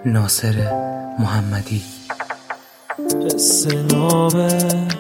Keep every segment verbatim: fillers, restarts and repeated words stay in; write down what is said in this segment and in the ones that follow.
ناصر محمدی. استرابه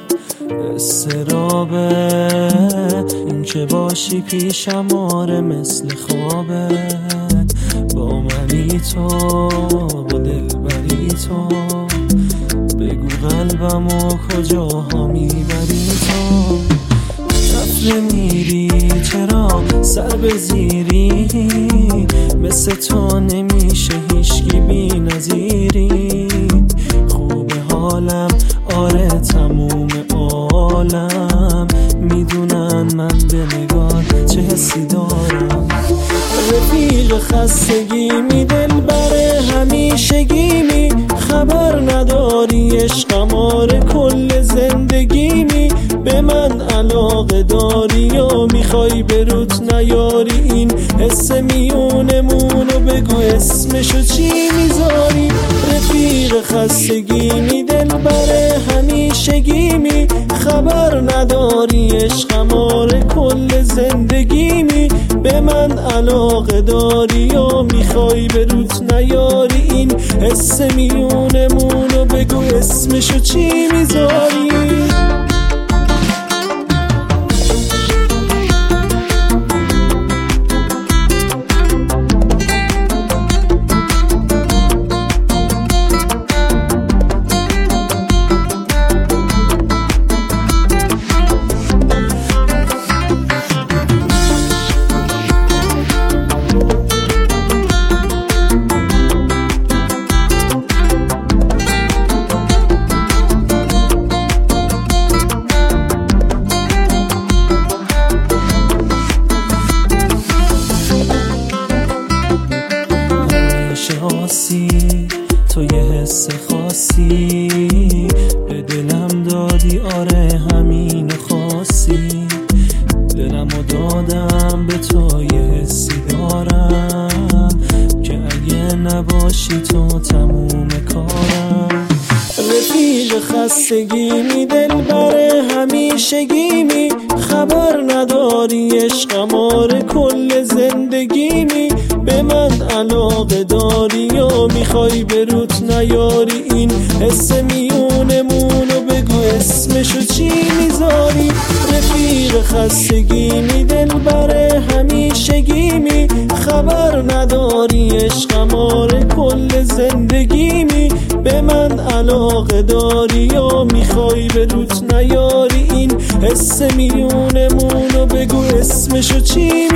استرابه این که باشی پیشم آره مثل خوابه، با منی تو با دلبری تو، بگو قلبمو کجاها میبری تو. رفته میری چرا سر بزیری، مثل تو نمیشه هیچکی بی نظیری. خوبه حالم آره تموم عالم میدونن من به نگاه چه حسی دارم. رفیق خستگی می دل بره همیشگی می، خبر نداری عشقم آره کل زندگی می. به من علاقه داری یا میخوای بروت نیاری، این حس میونمونو بگو اسمشو چی میذاری. رفیق خستگی می دل بره همیشگی می، خبر نداری عشقم آره کل زندگی می. به من علاقه داری یا میخوای بروت نیاری، این حس میونمونو بگو اسمشو چی میذاری. تو یه حس خاصی به دلم دادی آره همین خاصی. دلمو دادم به تو یه حسی دارم که اگه نباشی تو تموم کارم. رفیق خستگی می دل بره همیشگی می، خبر نداری عشقم آره کل زندگی می. به من علاقه داری یا میخوای بروت نیاری، این حس میونمونو بگو اسمشو چی میذاری. رفیق خستگی می دل بره همیشگی می، خبر نداری عشقم آره کل زندگی می. به من علاقه داری یا میخوای بروت نیاری، این حس میونمونو بگو اسمشو چی